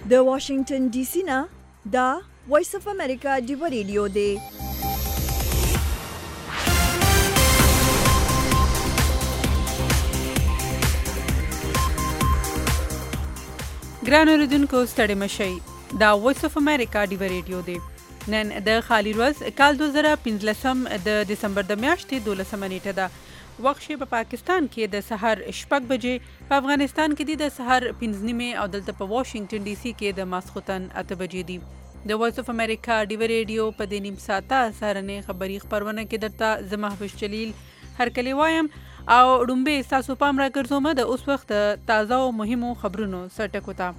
د واشنگټن ډي سي نه دا وایس اف امریکا ډیو ریډیو دی. ګران اوریدونکو ستړي مشئ. دا وایس اف امریکا ډیو ریډیو دی. نن د خالی ورځ کال 2015 د دسمبر د میاشتې 12 نیټه ده. وخت په پاکستان کې د سحر 6 بجې، په افغانستان کې د سحر 5 او دلته په واشنگټن ډي سي کې د ماسخوتن 8 بجې دي. د وایس اف امریکا ډیو ریډیو په دې نیم ساعته سهارنۍ خبري خبرونه کې درته زه محبوش جلیل هرکلی وایم او ډومبه تاسو پام راګرځوم د اوس وخت تازه او مهمو خبرونو سرټکو ته.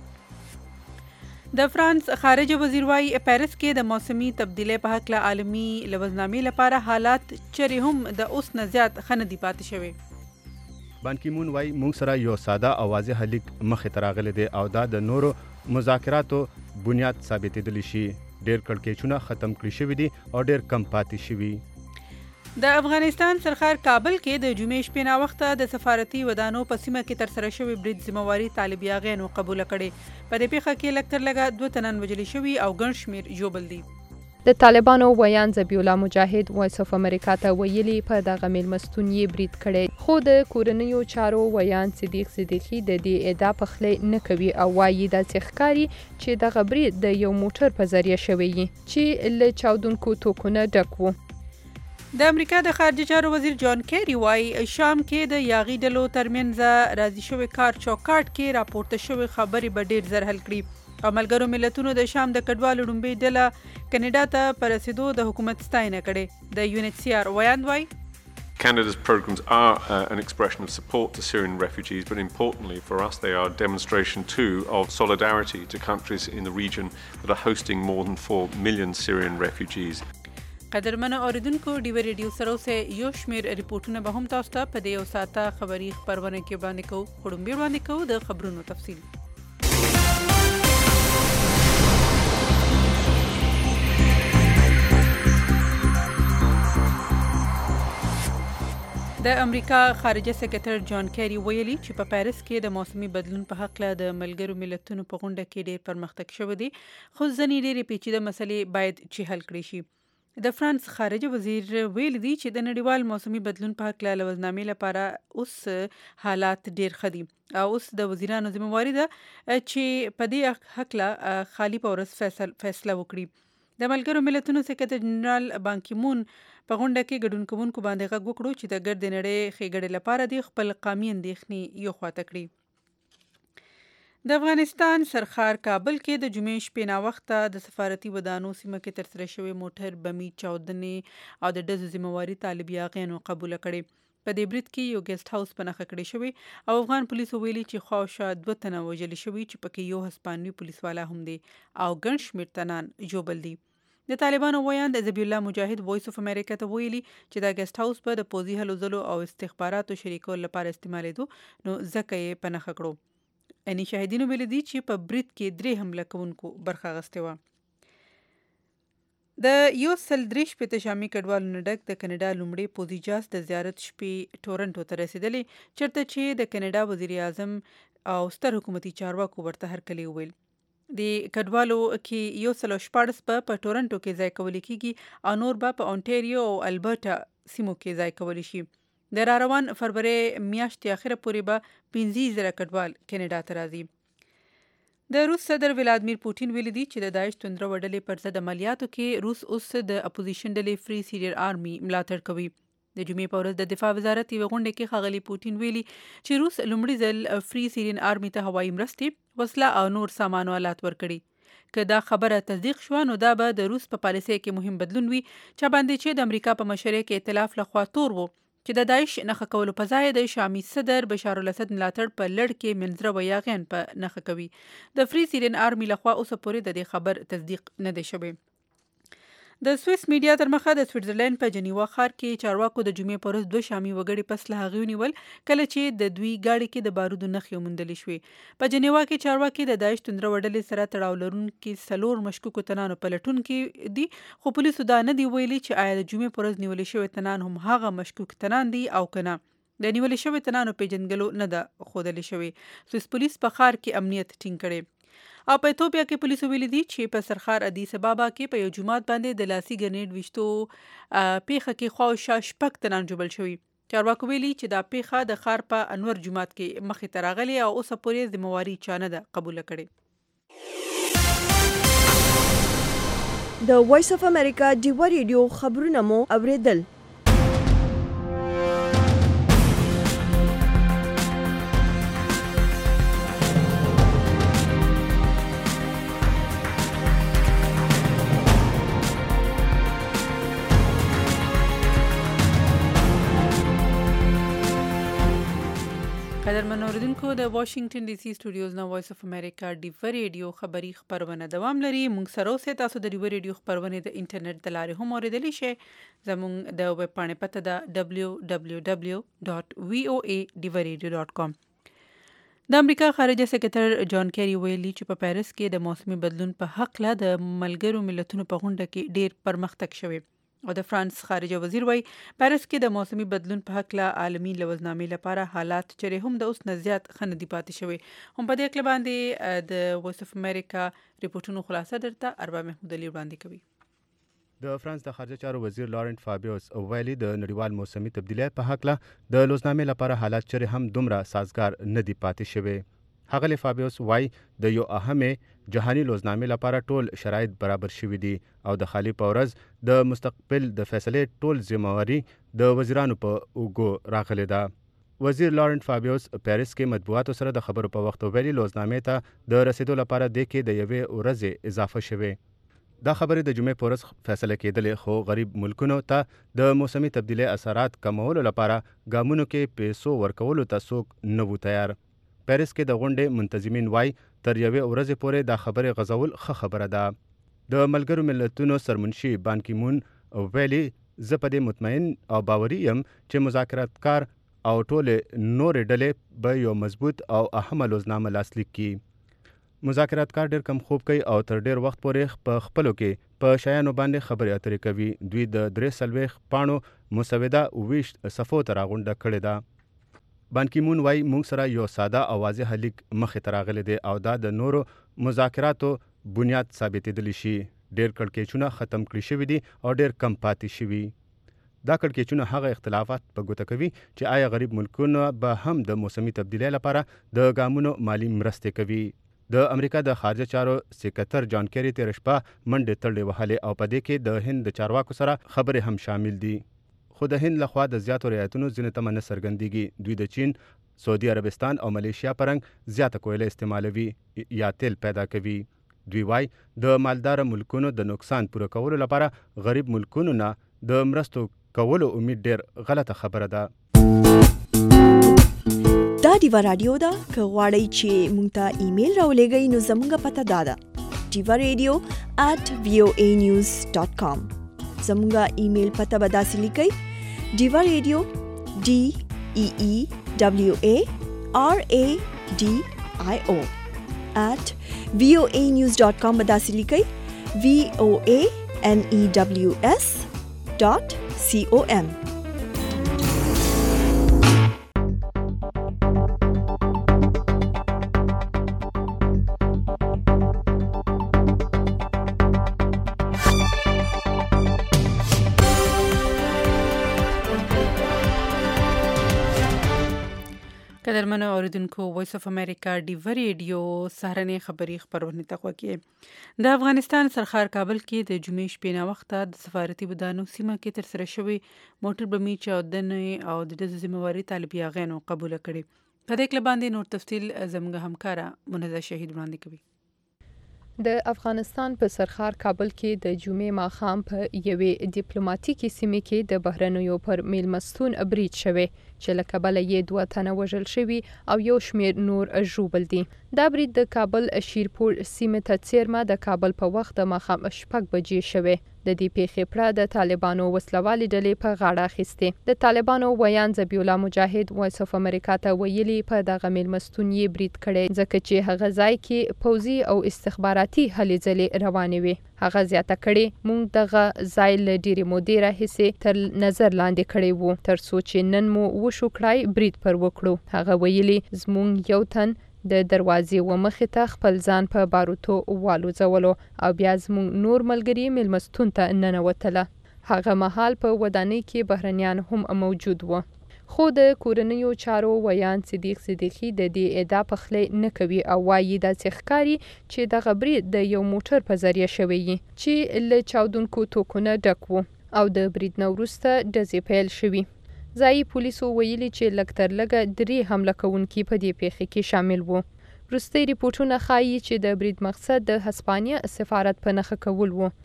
د فرانس خارجه وزیر وايي پاریس کې د موسمي تبدیلۍ په حق له عالمي لوزنامې لپاره حالات چرې هم د اوس نه زیات ښه دی پاتې شوی. بان کی مون وايي موږ سره یو ساده او واضح لیک مخې ته راغلی دی او دا د نورو مذاکراتو بنیاد ثابتېدلی شي. ډېر کړکېچونه ختم کړي شوي دي او ډېر کم پاتې شوي. د افغانستان سرخار کابل کې د جمعې شپې ناوخته د سفارتي ودانو په سیمه کې ترسره شوی برید ذمہواري طالب یاغیانو قبول کړي. په دې پیښه کې لږ تر لږه 2 تنان وژل شوي او ګڼ شمېر ژوبل دي. د طالبانو ویان ذبیح الله مجاهد وایس اف امریکا ته ویلي په دغه میلمستون یې برید کړی، خو د کورنیو چارو ویان صدیق صدیقي د دې ادعا پخلی نه کوي او وایي داسې ښکاري چې دغه برید د یو موټر په ذریعه شوی چې له چاودونکو توکونه ډک و. د امریکا د خارجه چارو وزیر جان کیری وايي شام کې د یاغي ډلو ترمنځ راځي شوی کار چوکاټ کې راپورته شوی خبرې به ډېر زر حل کړي او ملګرو ملتونو د شام د کډوالو ډومبۍ ډله کینیډا ته په رسیدو د حکومت ستاینه کړې. د UNHCR ویان وايي Canada's programs are an expression of support to Syrian refugees, but importantly for us they are a demonstration too of solidarity to countries in the region that are hosting more than 4 million Syrian refugees. قدرمنو اوریدونکو ډیو ریډیو سره اوسه یو شمیر ریپورتونه به هم تاسو ته په دې یو ساعته خبري خبرونه کې باندې کوو. خړومبیر باندې کوو د خبرونو تفصیل. د امریکا خارجه سکرټر جان کیری ویلي چې په پاریس کې د موسمي بدلون په حق له د ملګرو ملتونو په غونډه کې ډېر پرمختګ شوی دی، خو ځینې ډېرې پیچیده مسلې باید چې حل کړي شي. د فرانس خارجه وزیر ویل دي چې د نړیوال موسمي بدلون په حق له لوزنامې لپاره اوس حالات ډېر ښه دي او اوس د وزیرانو ذمہواري ده چې په دې حق له خالی په ورځ فیصله وکړي. د ملګرو ملتونو سکرټر جنرال بان کی مون په غونډه کې ګډون کوونکو باندې غږ وکړو چې د ګرد نړۍ ښېګړې لپاره د خپل قومي اندېښنې یو خواته کړي. د افغانستان سرخار کابل کې د جمعې شپې ناوخته د سفارتي ودانو سیمه کې ترسره شوی موټر بمي چاودنې او د ډزو ذمہواري طالب یاغیانو قبول کړي. په دې برید کې یو ګیسټ هاوس په نښه کړی شوی او افغان پولیسو ویلي چې خواوشا 2 تنه وژل شوي چې پکې یو هسپانوي پولیسوالا هم دی او ګڼ شمېر تنان ژوبل دي. د طالبانو ویان د ذبیح الله مجاهد وایس اف امریکا ته ویلي چې دا ګیسټ هاوس په د پوځي هلو ځلو او استخباراتو شریکولو لپاره استعمالیدو نو ځکه یې په نښه کړو. اني شاهدینو ویل دي چې په برید کې 3 حمله کوونکو برخه اخیستې وه. د 103 شامي کډوالو نه ډک د کینیډا لومړی پوځي جهاز د زیارت شپې ټورنټو ته رسیدلی، چېرته چې د کینیډا وزیر اعظم او ستر حکومتي چارواکو ورته هرکلی وویل. د کډوالو کې 114 په ټورنټو کې ځای کولی کیږي او نور به په اونټاریو او البرټا سیمو کې ځای کولی شي. د روان فروری میاشتې اخره پورې به 15,000 کډوال کینیډا ته راځي. د روس صدر ولادیمیر پوټین ویلي دي چې د داعش توندره وډلې پر ضد عملیاتو کې روس اوس د اپوزیشن ډلې فری سیریان آرمي ملاتړ کوي. د جمعې په ورځ د دفاع وزارت یوه غونډه کې ښاغلي پوټین ویلي چې روس لومړي ځل فری سیریان آرمي ته هوایي مرستې، وسله او نور سامان او آلات ورکړي. که دا خبره تصدیق شوه نو دا به د روس په پالیسۍ کې مهم بدلون وي چا باندې چې د امریکا په مشرۍ کې ائتلاف لخوا تور وو چې د داعش نښه کولو په ځای د شامي صدر بشار الاسد ملاتړ په لړ کې منځره یاغیان په نښه کوي. د فری سیریان آرمي لخوا اوسه پورې د دې خبر تصدیق نه دی شوی. د سویس میډیا تر مخه د سویټزرلند په جنیوا ښار کې چارواکو د جمعې په ورځ 2 شامي وګړي پس له هغې ونیول کله چې د دوی ګاډي کې د بارودو نښې وموندلې شوې. په جنیوا کې چارواکي د داعش توندره وډلې سره تړاو لرونکي 4 مشکوکو تنانو په لټون کې دي، خو پولیسو دا نه دی ویلي چې آیا د جمعې په ورځ نیولې شوي تنان هم هغه مشکوک تنان دي او که نه. د نیولې شوي تنانو پیژندګلو نه ده ښودلې شوې. سویس پولیس په ښار کې امنیت ټینګ کړی. او په ایتوپیا کې پولیسو ویلي دي چې په سرخار ادیس ابابا کې په یو جومات باندې د لاسي ګرنیډ ویشتو پیښه کې خواوشا 6 تنان ژوبل شوي. چارواکو ویلي چې دا پیښه د ښار په انور جومات کې مخې ته راغلې او اوسه پورې ذمہواري چا نه ده قبوله کړې. د وایس اف امریکا ډیوا ریډیو خبرونه مو اوریدل. قدرمن اوریدونکو د واشنگټن ډي سي سټوډیوز نه وایس اف امریکا ډیوا ریډیو خبری خبرونه دوام لري. موږ سره اوسه تاسو د ډیوا ریډیو خبرونه د انټرنیټ د لارې هم اوریدلی شئ. زموږ د ویب پاڼې پته ده www.voaDivaRadio.com. د امریکا خارجه سکرټر جان کیری ویلي چې په پیرس کې د موسمي بدلون په حق له د ملګرو ملتونو په غونډه کې ډیر پرمختګ شوی. او د فرانس خارجه وزیر وای پیرس کې د موسمي بدلون په حق له عالمي لوزنامې لپاره حالات چره هم د اوس نزيات خندي پاتې شوی. هم په دې کې باندې د وایس اف امریکا ریپورتونو خلاصه درته اربا محمود علي وړاندې کوي. د فرانس د خارجه چارو وزیر لارنت فابیوس ویلي د نړیوال موسمي تبدیلی په حق له د لوزنامې لپاره حالات چره هم دومره سازگار نه دی پاتې شوی. هغه فابیوس وای د یو اهمه جهاني لوزنامې لپاره ټول شرایط برابر شوي دي او د خالی پورز د مستقبل د فیصلې ټول ذمہواری د وزیرانو په اوګو راغلي ده. وزیر لارنت فابیوس پیرس کې مطبوعاتو سره د خبرو په وخت ویلي لوزنامې ته د رسیدو لپاره د کې د یوې ورځې اضافه شوه. دا خبرې د جمعې پورز فیصله کېدلې خو غریب ملکونو ته د موسمي تبدیلی اثرات کمولو لپاره ګامونو کې پیسو ورکولو ته څوک نه وو تیار. پیرس کې د غونډې منتظمین وای تر یوې ورځې پورې دا خبره غزول ښه خبره ده. د ملګرو ملتونو سرمنشي بان کی مون ویلي زه په دې مطمئن او باوري یم چې مذاکراتکار او ټول نور ډلې به یو مضبوط او اهمه لوزنامه لاسلیک کړي. مذاکراتکار ډېر کم خوب کوي او تر ډېر وخت پورې په خپلو کې په شیانو باندې خبرې اترې کوي. دوی د 43 پاڼو مسوده 20 صفحو ته راغونډه کړې ده. بان کی مون وای مونږ سره یو ساده او واضح لیک مخې ته راغلی دی او دا د نورو مذاکراتو بنیاد ثابتېدلی شي. ډېر کړکېچونه ختم کړي شوي دي او ډېر کم پاتې شوي. دا کړکېچونه هغه اختلافات په ګوته کوي چې آیا غریب ملکونه به هم د موسمي تبدیلی لپاره د ګامونو مالی مرستې کوي. د امریکا د خارجه چارو سکرټر جان کیری تیر شپه منډې تړلې وهلې او په دې کې د هند د چارواکو سره خبرې هم شامل دي. خو د هند لخوا د زیاتو رعایتونو ځینې تمه نه څرګندېږي. دوی د چین، سعودي عربستان او ملیشیا پرنګ زیاته کویله استعمالوي یا تیل پیدا کوي. دوی وای د مالدار ملکونو د نقصان پوره کولو لپاره غریب ملکونو نه د مرستو کولو امید ډیر غلطه خبره ده. دا ډیوا رادیو ده. که غواړئ چې مونږ ته ایمیل راولېږئ نو زموږ پته دا ده divaradio@voanews.com. زموږ ایمیل پته به داسې لیکئ divaradio DEEVARADIO @voanews.com به داسې لیکئ voanews.com. قدرمنو اوریدونکو وایس اف امریکا ډیوا ریډیو سهارنۍ خبری خبرونه تقوا کې د افغانستان سرخار کابل کې د جمعې شپې نه وخته د سفارتي ودانو سیمه کې تر سره شوی موټر بمي چاودنې او د ذمہواری طالبي غینو قبول کړي. په دې کې باندې نور تفصیل زموږ همکارا منزه شهید وړاندې کوي. د افغانستان په سرخار کابل کې د جمعې ماښام په یوې ډیپلوماټیکي سیمې کې د بهرنیو پر میلمستون برید شوی چې له کبله یې 2 تنه وژل شوي او یو شمېر نور ژوبل دي. دا برید د کابل شیرپور سیمې ته څیرمه د کابل په وخت د ماښام 6 بجې شوی. د دې پیښې پړه د طالبانو وسلوالې ډلې په غاړه اخیستې. د طالبانو ویان ذبیح الله مجاهد وایس اف امریکا ته ویلي په دغه میلمستون یې برید کړی ځکه چې هغه ځای کې پوځي او استخباراتي هلې ځلې روانې وې. هغه زیاته کړې مونږ دغه ځای له ډېرې مودې راهیسې تر نظر لاندې کړی وو تر څو چې نن مو وشو کړای برید پر وکړو. هغه ویلي زمونږ یو تن د دروازې و مخې ته خپل ځان په باروتو والوځولو او بیا زموږ نور ملګري میلمستون ته ننوتله. هغه مهال په ودانۍ کې بهرنیان هم موجود وو. خو د کورنیو چارو ویان صدیق صدیقي د دې ادعا پخلی نه کوي او وایي داسې ښکاري چې دغه برید د یو موټر په ذریعه شوی وي چې له چاودونکو توکونه ډک وو او د برید نه وروسته ډزې پیل شوي. ځایي پولیسو ویلي چې لږ تر لږه 3 حمله کوونکي په دې پیښه کې شامل وو. وروستي ریپورټونه ښایي چې د برید مقصد د هسپانیې سفارت په نښه کول وو.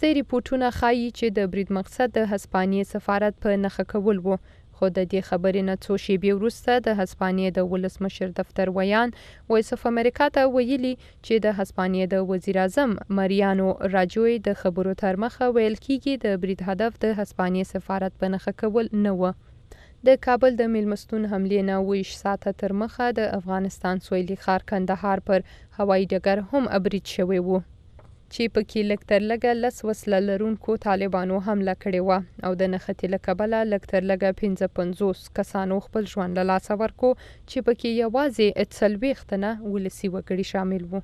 خو د دې خبرې نه څو شېبې وروسته د هسپانیې د ولسمشر دفتر ویان وایس اف امریکا ته ویلي چې د هسپانیې د وزیر اعظم ماریانو راجوی د خبرو تر مخه ویل کېږي د برید هدف د هسپانیې سفارت په نښه کول نه و. د کابل د میلمستون حملې نه 20 ساعته تر مخه د افغانستان سویلي ښار کندهار پر هوایي ډګر هم برید شوی و چې پکې لږ تر لږه 10 وسله لرونکو طالبانو حمله کړې وه او د نښتې له کبله لږ تر لږه 55 کسانو خپل ژوند له لاسه ورکړو چې پکې یوازې 40 تنه ولسي وګړي شامل وو.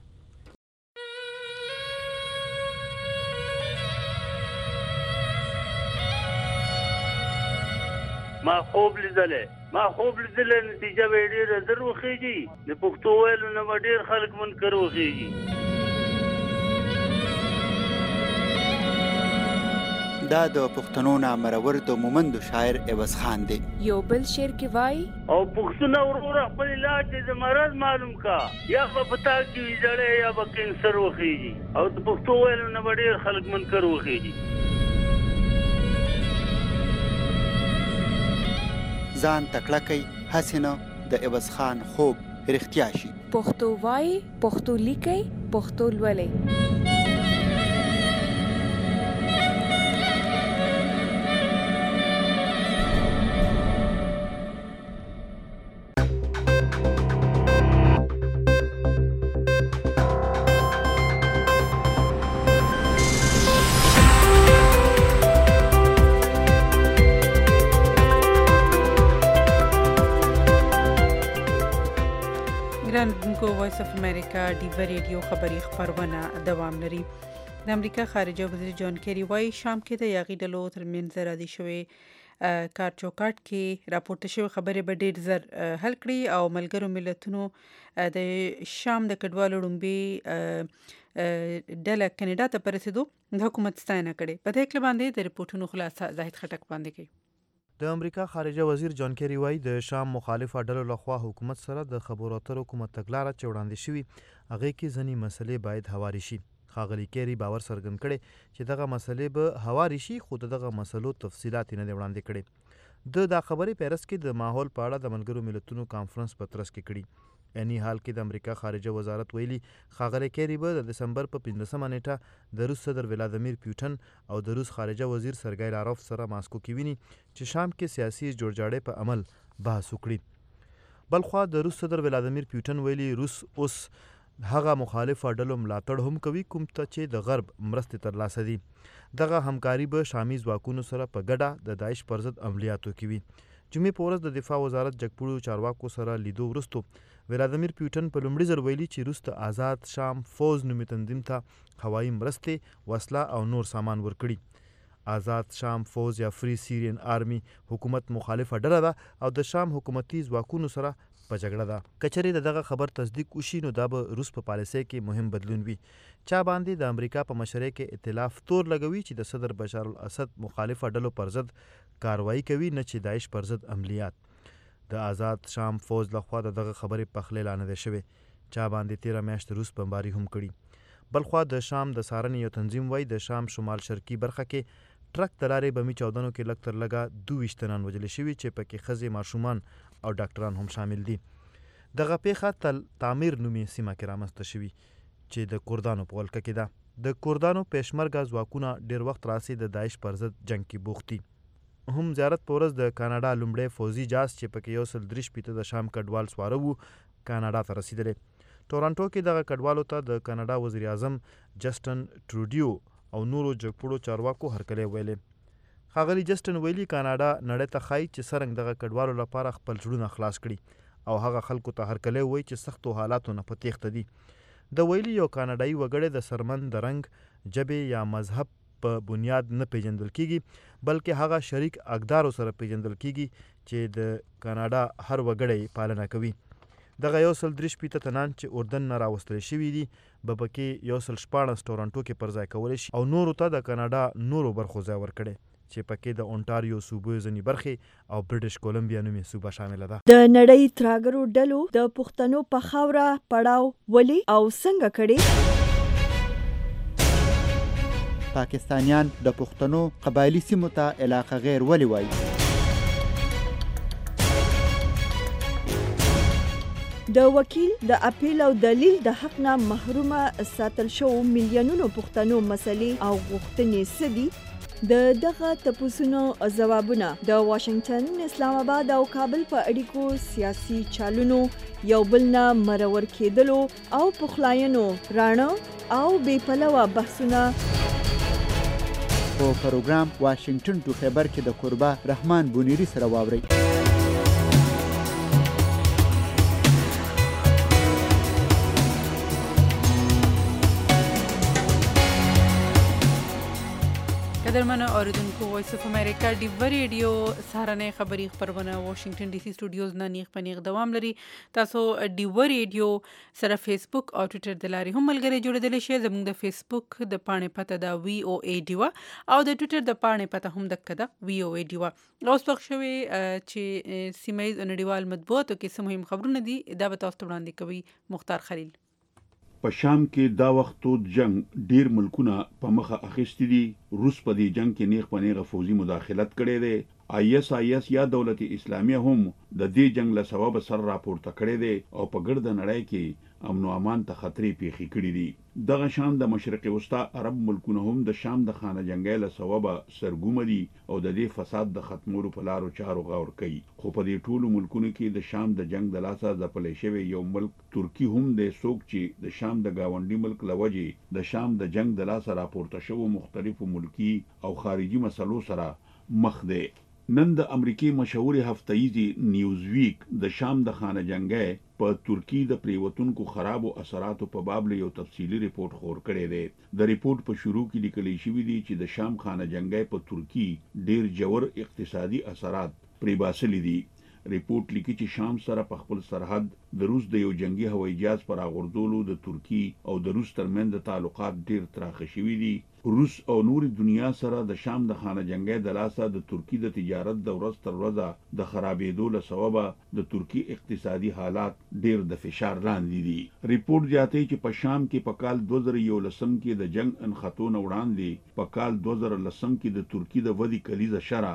ما خوب لیدلې نتیجه به ډېره زر وخیږي. د پښتو ویلو نه به ډېر خلک منکر وخیږي. دا د پښتنو نامرور د مومندو شاعر عوض خان دی. یو بل شعر کې وای او پښتون وروره خپل علاج د مرض معلوم کا یا په پتا کې ویځړې یا په کینسر وخیږي او د پښتو ویلو نه ډېر خلک منکر وخیږي. ځان تکړه کوي هسې نه د عوض خان خوب رښتیا شي. پښتو وای، پښتو لیکي، پښتو لولي. وایس اف امریکا ډیوه ریډیو خبری خبرونه دوام لري. د امریکا خارجه وزیر جان کیری وايي شام کې د یاغي ډلو ترمنځ راځي شوی کار چوکاټ کې راپورته شوی خبرې به ډېر زر حل کړي او ملګرو ملتونو د شام د کډوالو ډومبي ډله کینیډا ته پرسیدو د حکومت ستاینه کړي. په دې کې باندې د ریپورتونو خلاصه زاهد خټک باندې کوي. د امریکا خارجه وزیر جان کیری وایي د شام مخالفه ډلو لخوا حکومت سره د خبرو اترو کومه تګلاره چې وړاندې شوي هغې کې ځینې مسلې باید هواري شي. ښاغلي کیری باور څرګند کړی چې دغه مسلې به هواري شي خو دغه مسلو تفصیلات نه دي وړاندې کړي. دا خبرې پیرس کې د ماحول په اړه د ملګرو ملتونو کانفرنس په ترڅ کې کړي. یعنی حال کې د امریکا خارجه وزارت ویلي ښاغلی کیری به د دسمبر په 15مه نیټه د روس صدر ولادیمیر پیوټن او د روس خارجه وزیر سرګی لاروف سره ماسکو کې ویني چې شام کې سیاسي جوړجاړی په عمل بحث وکړي. بلخوا د روس صدر ولادیمیر پیوټن ویلي روس اوس هغه مخالفه ډلو ملاتړ هم کوي کوم ته چې د غرب مرستې ترلاسه دي. دغه همکاري به شامي ځواکونو سره په ګډه د داعش پر ضد عملیاتو کې وي. جمعې په ورځ د دفاع وزارت جګپوړو چارواکو سره لیدو وروستو ولادیمیر پیوټن په لومړي ځل ویلي چې روس ته آزاد شام فوز نومي تنظیم ته هوایي مرستې، وسله او نور سامان ورکړي. آزاد شام فوز یا فری سیرین آرمی حکومت مخالفه ډله ده او د شام حکومتي ځواکونو سره په جګړه ده. کچرې دغه خبر تصدیق وشي نو دا به روس په پالیسۍ کې مهم بدلون وي. چا باندې د امریکا په مشرۍ کې ائتلاف تور لګوي چې د صدر بشار الاسد مخالفه ډلو پر ضد کاروایی کوي نه چې داعش پر ضد عملیات. د آزاد شام فوز لخوا دغه خبرې پخلی لا نه دی شوی. چا باندې 13 میاشت روس بمباري هم کړي. بلخوا د شام د څارنې یو تنظیم وایي د شام شمال شرقي برخه کې ټرک د لارې بمي چاودنو کې لږ تر لږه 22 تنان وژل شوي چې پکې ښځې، ماشومان او ډاکټران هم شامل دي. دغه پیښه تل تعمیر نومي سیمه کې رامنځته شوي چې د کردانو په ولکه کې ده. د کردانو پېشمرګه ځواکونه ډېر وخت راسي د داعش پر ضد جنګ کې بوخت دي. هم زیارت په ورځ د کاناډا لومړی فوزي جاز چې پکې 130 د شام کډوال سواره وو کاناډا ته رسیدلی. ټورانټو کې دغه کډوالو ته د کاناډا وزیر اعظم جسټن ټروډیو او نورو جګپوړو چارواکو هرکلی ویلی. ښاغلي جسټن ویلي کاناډا نړۍ ته ښایي چې څرنګه دغه کډوالو لپاره خپل زړونه خلاص کړي او هغه خلکو ته هرکلی وایي چې سختو حالاتو نه په تیښته دي. د ویلي یو کاناډایي وګړی د سرمن د رنګ، ژبې یا مذهب په بنیاد نه پیژندل کیږي، بلکې هغه شریک اقدارو سره پیژندل کیږي چې د کاناډا هر وګړی پالنه کوي. دغه 133 تنان چې اردن نه راوستل شوي دي به پکې 114 ټورنټو کې پر ځای کولی شي او نورو ته د کاناډا نورو برخو ځای ورکړي چې پکې د اونټاریو صوبې ځینې برخې او برټش کولمبیا نومې صوبه شامله ده. د نړۍ تراګرو ډلو د پښتنو په خاوره پړاو ولې او څنګه کړي؟ پاکستانیان د پښتنو قبایلی سیمو ته علاقه غیر ولې وایي؟ د وکیل د اپیل او دلیل د حق نه محرومه ساتل شو میلیونونو پښتنو مسلې او غوښتنې څه دي؟ د دغه تپوسونو ځوابونه د واشنگټن، اسلام آباد او کابل په اړیکو سیاسي چالونو، یو بل نه مرور کېدلو او پخلاینو راڼه او بې پلوه بحثونه په پروګرام واشنگټن ټو خیبر کې د قربا رحمان بونیری سره واورئ. قدرمنو اوریدونکو، وایس اف امریکا ډیو ریډیو سهارنۍ خبری خبرونه واشنگټن ډي سي سټوډیوز نه نیغ پنیغ دوام لري. تاسو ډیو ریډیو سره فیسبوک او ټویټر د لارې هم ملګری جوړیدلی شئ. زموږ د فیسبوک د پاڼې پته ده VOA ډیوا او د ټویټر د پاڼې پته هم دقه ده VOA ډیوا. اوس وخت شوی چې سیمه ییز نړیوال مطبوعاتو کې څه مهم خبرونه دي دا به تاسو ته وړاندې کوي مختار خلیل. په شام کې دا وخت تود جنگ ډیر ملکونه په مخه اخیستي دي. روس په دې جنگ کې نیغ په نیغه فوزي مداخلت کړې ده. IS یا دولت اسلامیه هم د دې جنگ له سبب سر راپورته کړی دی او په ګرد نړۍ کې امن او امان ته خطرې پیښې کړې دي. دغه شان د مشرق وسطا عرب ملکونه هم د شام د خانه جنگۍ له سبب سرګومه دي او د دې فساد د ختمولو په لارو چارو غور کوي. خو په دې ټولو ملکونو کې د شام د جنگ د لاسه ځپلی شوی یو ملک ترکی هم د څوک چې د شام د گاونډي ملک لوجې د شام د جنگ د لاسه راپورته شوو مختلفو ملکی او خارجي مسلو سره مخ دی. نن د امریکای مشهور هفتهیزي نیوز ویک د شام د خانه جنگۍ په ترکی د پریوتونکو خراب او اثراتو په باب له یو تفصیلی ریپورت خور کړی دی. د ریپورت په شروع کې لیکل شوی دی چې د شام خانه جنگۍ په ترکی ډیر جوړ اقتصادي اثرات پرې باسلی دي. ریپورت لیکي چې شام سره په خپل سرحد د روس د یو جنگي هوایي جهاز پر اغوردولو د ترکی او د روس ترمنځ تعلقات ډیر تراخه شوي دي. روس او نوري دنیا سره د شام د خانه جنگۍ د لاسه د ترکی د تجارت د ورځ تر ورځه د خرابېدو له سببه د ترکی اقتصادي حالات ډیر د فشار لاندې دي. ریپورت زیاتوي چې په شام کې په کال 2011 کې د جنگ انخطونه وړاندې په کال 2010 کې د ترکی د ودی کلیزه شرح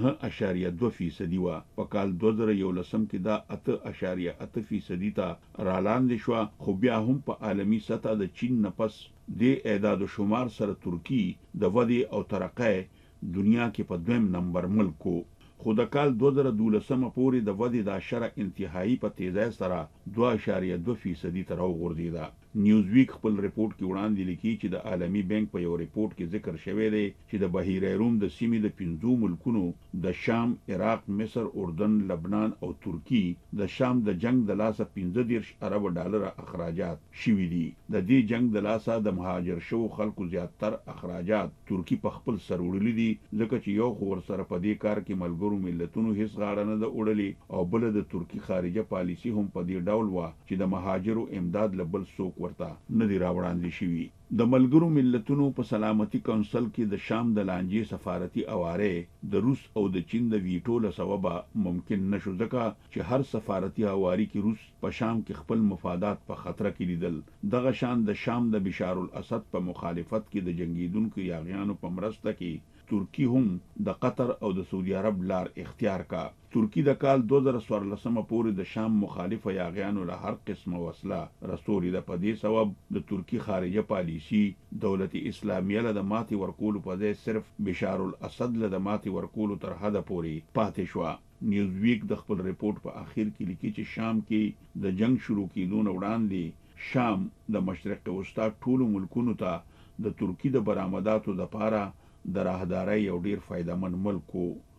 9.2% وه. په کال 2011 کې دا 8.8% ته رالاندې شوه. خو بیا هم په عالمي سطح د چین نه پس د اعداد و شمار سره ترکی د ودی او ترقۍ دنیا کې په دویم نمبر ملک وو. خو د کال 2012 پورې د ودی د شرح انتهایی په تیزی سره 2.2% ته راوغورځېده. نیوز ویک خپل ریپورت کې وړاندې لیکي چې د عالمی بانک په یو ریپورت کې ذکر شوی دی چې د بحیره روم د سیمې د 5 ملکونو د شام، عراق، مصر، اردن، لبنان او ترکی د شام د جنگ د لاسه 15 ارب ډالر اخراجات شوي دي. د دې جنگ د لاسه د مهاجر شو خلکو زیاتر اخراجات ترکی په خپل سر وړلي دي، ځکه چې یو خو ورسره په دې کار کې ملګرو ملتونو هیڅ غاړه نه ده وړلې او بل د ترکی خارجه پالیسی هم په دې ډول وه چې د مهاجرو امداد له بل څوک ورته نه دی راوړاندې شوي. د ملګرو ملتونو په سلامتي کونسل کې د شام د لانجې سفارتي اواره د روس او د چین د ویټو له سببه ممکن نشو، ځکه چې هر سفارتي اواري کې روس په شام کې خپل مفادات په خطر کې لیدل. دغه شان د شام د بشار الاسد په مخالفت کې د جنگیدونکو یاغیانو په مرسته کې ترکی هم د قطر او د سعودي عرب لار اختیار کا. ترکی د کال 2014 پورې د شام مخالفه یاغیانو له هر قسمه وسله رسولې ده. په دې سبب د ترکی خارجه پالیسی دولت اسلامیه له د ماتې ورکولو په ځای صرف بشار الاسد له د ماتې ورکولو تر حده پورې پاتې شوه. نیوز ویک د خپل ریپورت په اخر کې لیکي چې شام کې د جنگ شروع کېدو نه وړاندې شام د مشرق وسطا ټولو ملکونو ته د ترکی د برآمداتو لپاره د راهدارۍ یو ډیر فایدمن ملک وو.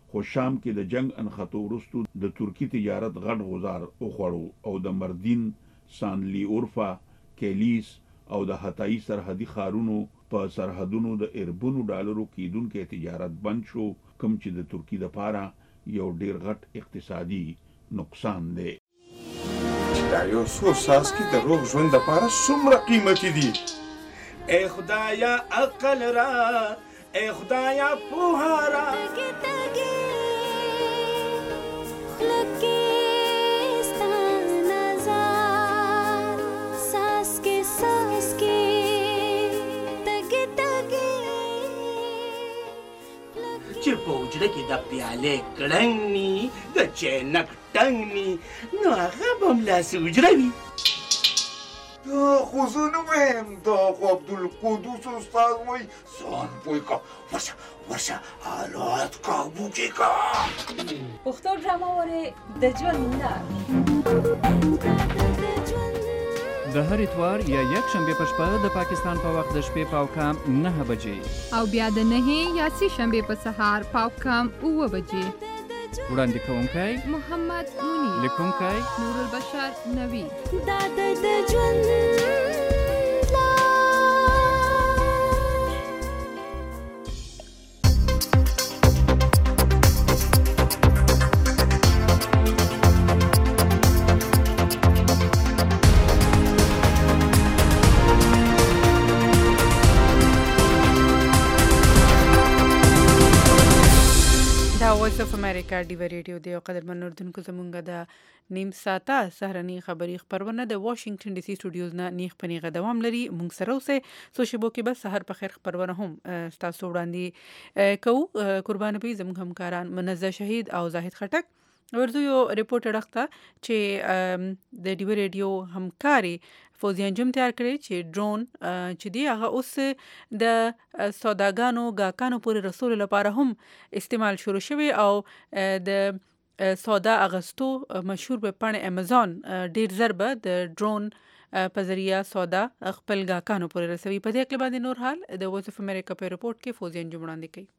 خو شام کې د جنگ انخطو وروستو د ترکی تجارت غټ غزار وخوړو او د مردین سانلی اورفا کیلیس او د حتائی سرحدي خارونو په سرحدونو د اربونو ډالرو کېدونکو تجارت بند شو، کوم چې د ترکی لپاره یو ډیر غټ اقتصادي نقصان دی. دا یو څو څاڅکي د روغ ژوند لپاره څومره قیمتي دي. ای خدایا عقل را، ای خدایا پوهه را. چې په حجره کې د پیالې کړنګ ني د چینک ټنګ ني نو هغه به هملاسې حجره وي. دا خو زه نه وایم، دا خو عبدالقدوس استاد وایي ځان پوه که ورشه حالات کابو کې که. پښتو ډرامه وارې د ژوند د هر اتوار یا یک شنبه په شپه د پاکستان په وخت د شپې پاوکام 9 بجې او بیا د 9 یا سی شنبه په سهار پاوکام 9 بجې. وړاندې کوونکی محمد منیر، لیکونکی نور البشر نوی. دا د ژوند وایس اف امریکا ډیو ریډیو دی او قدرمن اردوونکو زمونږ د نیم ساعته سهرنی خبری خبرونه د واشنگټن ډي سي سټوډیوز نه نیغ پنیغه دوام لري. مونږ سره اوسه سو شبو کې بس سحر په خیر خبرونه هم تاسو وړاندې کوو. قربان به زموږ همکاران منزه شهید او زاهد خټک ورته یو ریپورت راغته چې د ډیو ریډیو همکاري فوزي انجم تیار کړی چې ډرون چې دی هغه اوس د سوداګانو گاهکانو پورې رسول لپاره هم استعمال شروع شوی او د سودا اغستو مشهور به پاڼه امازون ډیر ضربه د ډرون په ذریعہ سودا خپل گاهکانو پورې رسوي. په دې کې باندې نور حال د وایس اف امریکا په ریپورت کې فوزي انجم وړاندې کوي.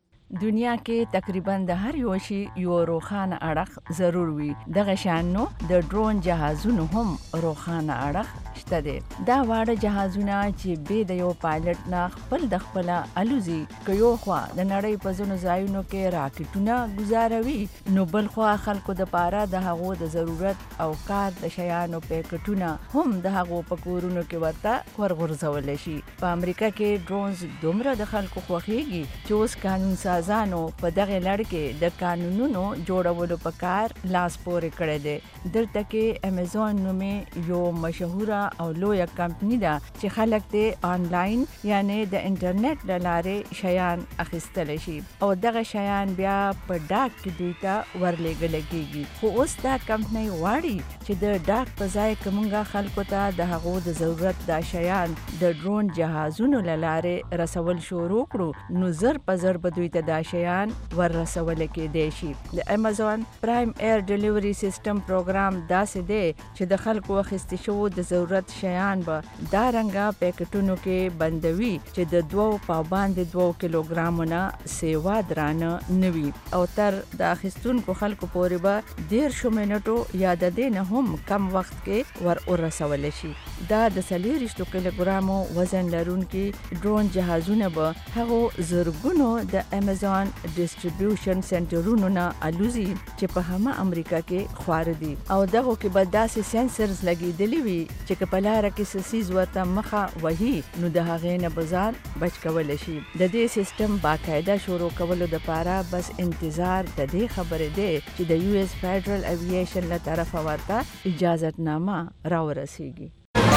دنیا کې تقریبا د هر یو شی یو روخانه اړخ ضرور وي. دغه شانو د ډرون جهازونو هم روخانه اړخ شته دي. دا واړه جهازونه چې به د یو پایلټ نه خپل الوزي کوي خو د نړۍ په ځینو ځایونو کې راکټونه گزاروي، نو بل خو خلکو د پاره د هغو د ضرورت او کار د شیانو پیکټونه هم د هغو په کورونو کې ورته ورغورځول شي. په امریکا کې ډرونز دومره د خلکو خوښيږي چې اوس قانون سازانو په دغه لړ کې د قانونونو جوړولو په کار لاس پورې کړی دی. دلته کې امازون نومې یو مشهوره او لویه کمپنی ده چې خلک ته آنلاین یعنی د انټرنیټ له لارې شیان اخیستلی شي او دغه شیان بیا په ډاک کې دوی ته ورلیږل کېږي. خو اوس دا کمپنی غواړي چې د ډاک په ځای که موږ خلکو ته د هغو د ضرورت دا شیان د ډرون جهازونو له لارې رسول شروع کړو، نو زر په زر به دوی ته دا شیان ور رسول کېدای شي. د امازون پرایم ایر ډیلیوري سیستم پروګرام داسې دی چې د خلکو اخیستل شوو د ضرورت شیان به دا رنګه پیکټونو کې بندوي چې د 2 پابند 2 کیلوګرامونه سیوا درانه نوي او تر د اخیستونکو خلکو پورې به 1.5 منټو یا د دې نه هم کم وخت کې ور ورسول شي. دا د 4 کیلوګرامو وزن لرونکي ډرون جهازونه به هغه زرګونو د امازون ډیسټریبیوشن سنټرونو نه الوزي چې په همه امریکا کې خوار دي او دغه کې به داسې سنسرز لګیدلی وي چې په لاره کې سیز ورته مخه وهي نو د هغې نه بزان بچ کول شي. د دې سیستم باقاعده شروع کولو د پاره بس انتظار د دې خبرې دی چې د یو اس فدرل ایوییشن له طرفه ورته اجازهتنامه راورسیږي.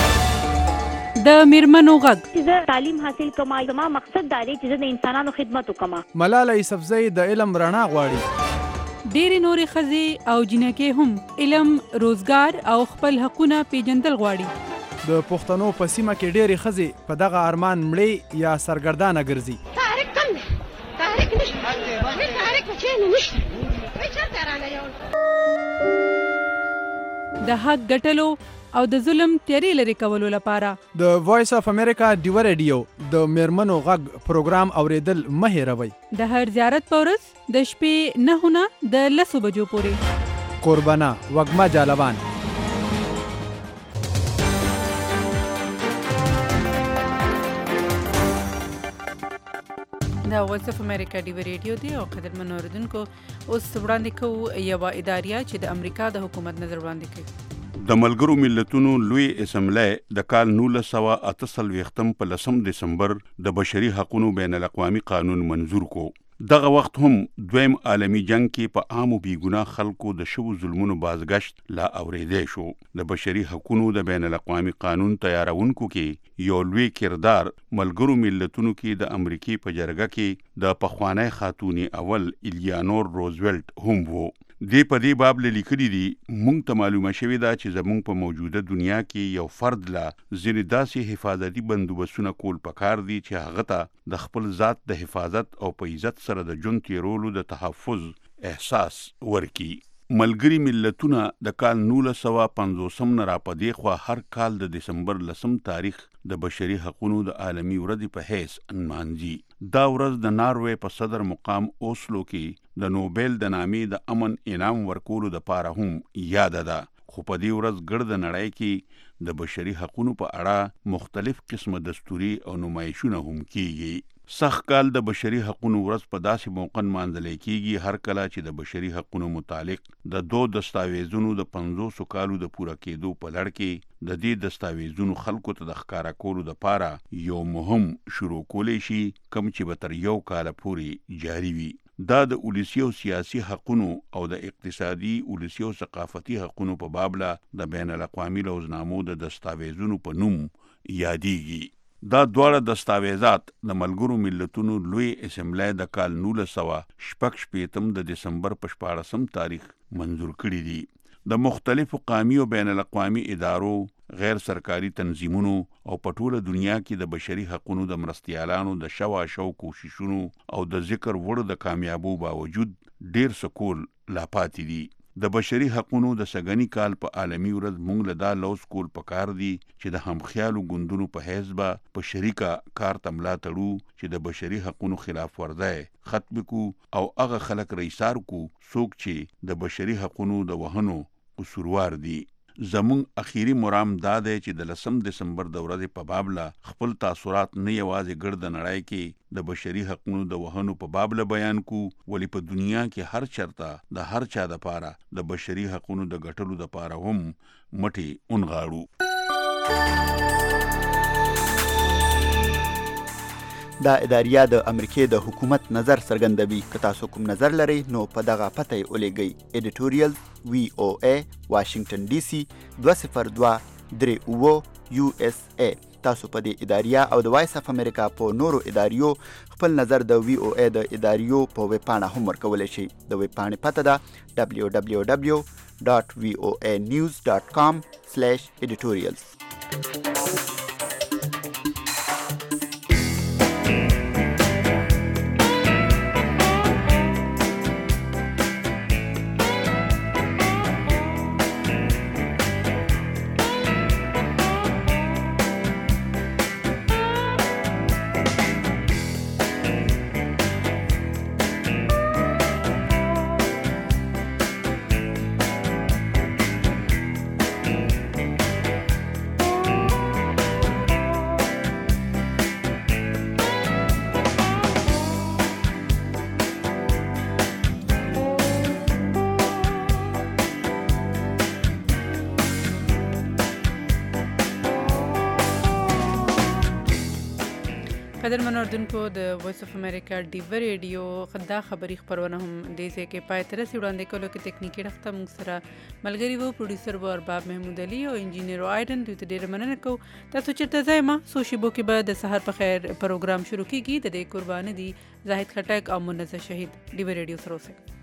د میرمنو غږ چې تعلیم حاصل کوم زما مقصد دا دی چې د انسانانو خدمت وکم. ملاله یوسفزۍ د علم رڼا غواړي. ډېری نورې ښځې او جنکې هم علم، روزګار او خپل حقونه پیژندل غواړي. د پښتنو په سیمه کې ډېرې ښځې په دغه ارمان مړې یا سرګردانه ګرځي. طارق کم دی، طارق نشته، طارق په چینو نشته، چېرته رانه یوړ. د حق ګټلو او د ظلم تیارې لرې کولو لپاره. د وایس اف امریکا ډیو ریډیو د میرمنو غږ پروګرام اوریدل مه هېروئ. د هر زیارت په ورځ د شپې 9 نه د 10 بجو پورې. قربانه وږمه جالوان. دا وایس اف امریکا ډیو ریډیو دی او قدرمنو اوریدونکو اوس وړاندې کوو یوه اداریه چې د امریکا د حکومت نظر وړاندې کوي. د ملګرو ملتونو لوی اسمبلی د کال 1948 په 10 دسمبر د بشري حقوقو بین الاقوامي قانون منظور کو. دغه وخت هم دویم عالمی جنگ کې په عامو بیګناه خلکو د شوو ظلمونو بازگشت لا اوریدې شو. د بشري حقوقو د بین الاقوامي قانون تیارونکو کې یو لوی کردار ملګرو ملتونو کې د امریکای په جرګه کې د پخوانی خاتونی اول الیانور روزولټ هم وو. دی په دې باب لیکلي دي مونږ ته معلومه شوې ده چې زمونږ په موجوده دنیا کې یو فرد لا ځینې داسې حفاظتي بندوبستونه کول پکار دي چې هغه ته د خپل ذات د حفاظت او په عزت سره د ژوند تیرولو د تحفظ احساس ورکي. ملګري ملتونه د کال 1950 نه راپدې خوا هر کال د دسمبر 10 تاریخ د بشري حقوقو د عالمي ورځې په حیث نمانځي. دا ورځ د ناروې په صدر مقام اوسلو کې د نوبل د نامې د امن انعام ورکولو د پاره هم یاد ده. خو په دې ورځ ګرد نړۍ کې د بشري حقوقو په اړه مختلف قسمه دستوري او نمایشونه هم کیږي. سخت کال د بشري حقوقو ورځ په داسې موقع مانځل کیږي هر کله چې د بشري حقوقو متعلق د دوه دستاویزونو د 500 کالو د پوره کېدو په لړ کې د دې دستاویزونو خلکو ته د ښکارا کولو لپاره یو مهم شروع کولای شي کوم چې به تر یو کال پورې جاری وي. دا د ولسی او سیاسي حقوقو او د اقتصادي ولسی او ثقافتي حقوقو په بابله د بین الاقوامي لوزنامو د دستاویزونو په نوم یادېږي. دا دواړه دستاویزات د ملګرو ملتونو لوی اسمبلی د کال 1946 د دسمبر په 14 تاریخ منظور کړي دي. د مختلفو قومي او بین الاقوامي ادارو، غیر سرکاري تنظیمونو او په ټوله دنیا کې د بشري حقوقو د مرستیالانو د شواهشو کوششونو او د ذکر وړ د کامیابو باوجود ډیر سکول لا پاتې دي. د بشري حقوقو د سګنی کال په عالمي ورځ موږ له دا لوس کول پکار دي چې د همخیالو ګوندونو په حزب په شریکه کار تملا تړو چې د بشري حقوقو خلاف ورزي ختم کو او هغه خلک رئیسار کو څوک چې د بشري حقوقو د وهنو قصوروار دي. زمون اخیری مرام دا دی چې د 10 دسمبر د ورځې په بابله خپل تاثرات نه یوازې ګرد نړۍ کې د بشري حقوقو د وهنو په بابله بیان کو ولی په دنیا کې هر چرته د هر چا د پاره د بشري حقوقو د ګټلو د پاره هم مټي اونغاړو. دا اداریه د امریکای د حکومت نظر څرګندوي. که تاسو کوم نظر لرئ نو په دغه پته یې ولیږئ. ایډیټوریال VOA واشنگټن DC 20238 USA. تاسو په دې اداریه او د وایس اف امریکا په نورو اداریو خپل نظر د VOA د اداریو په ویب پاڼه هم ورکولی شئ. د ویب پاڼې پته ده www.voanews.com/editorials. قدرمن اردوونکو د وایس اف امریکا ډیو ریډیو خدا خبری خبرونه هم دې ځای کې پای ته رسي. وړاندې کولو کې تکنیکي رخته موږ سره ملګري وو، پروډوسر وو ارباب محمود علي او انجینیر آیدن. دوی ته ډېره مننه کوو. تاسو چېرته ځئ ما څو شیبو کې به د سهار په خیر پروګرام شروع کېږي. د دې قربانه دي زاهد خټک او منزه شهید. ډیو ریډیو سره اوسئ.